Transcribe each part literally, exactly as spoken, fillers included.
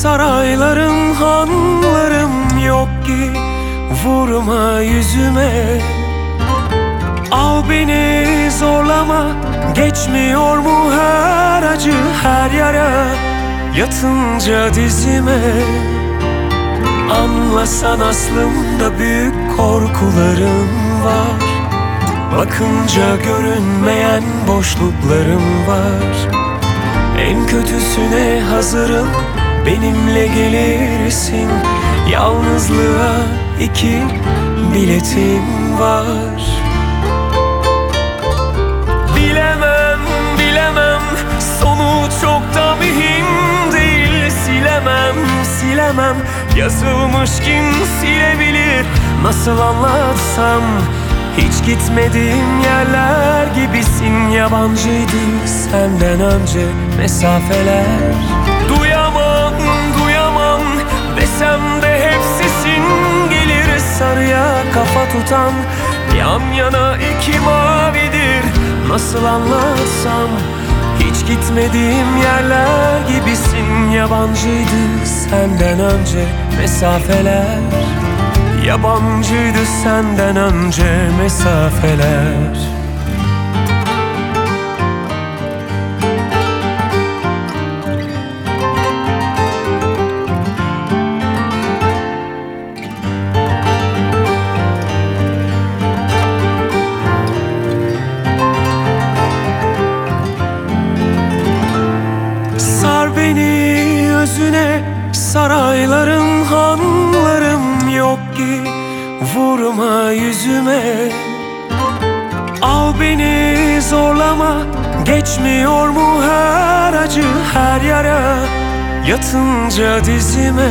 Saraylarım, hanlarım yok ki vurma yüzüme. Al beni zorlama, geçmiyor mu her acı, her yara yatınca dizime. Anlasan aslında büyük korkularım var. Bakınca görünmeyen boşluklarım var. En kötüsüne hazırım, benimle gelirsin. Yalnızlığa iki biletim var. Bilemem, bilemem, sonu çok da mühim değil. Silemem, silemem, yazılmış kim silebilir. Nasıl anlatsam, hiç gitmediğim yerler gibisin. Yabancıydı senden önce mesafeler. Duyamam, duyamam desem de hep sesin gelir. Sarıya kafa tutan yan yana iki mavidir. Nasıl anlatsam, hiç gitmediğim yerler gibisin. Yabancıydı senden önce mesafeler. Yabancıydı senden önce mesafeler. Sar beni özüne, saraylarım, hanlarım yok ki vurma yüzüme. Al beni zorlama, geçmiyor mu her acı, her yara yatınca dizime.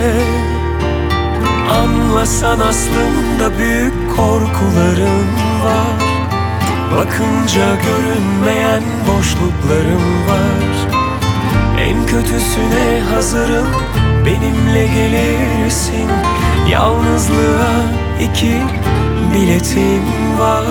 Anlasan aslında büyük korkularım var. Bakınca görünmeyen boşluklarım var. En kötüsüne hazırım, benimle gelirsin. Yalnızlığa iki biletim var.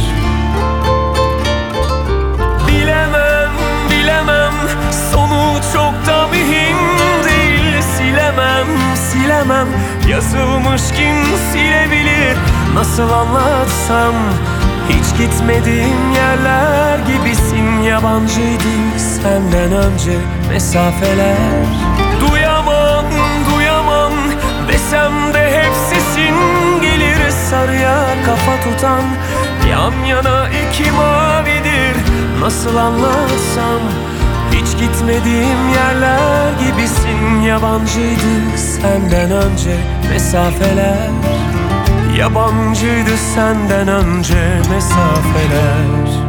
Bilemem, bilemem, sonu çok da mühim değil. Silemem, silemem, yazılmış kim silebilir. Nasıl anlatsam, hiç gitmediğim yerler gibisin. Yabancıydı senden önce mesafeler. Duyamam, duyamam desem de hep sesin gelir. Sarıya kafa tutan yan yana iki mavidir. Nasıl anlatsam, hiç gitmediğim yerler gibisin. Yabancıydı senden önce mesafeler. Yabancıydı senden önce mesafeler.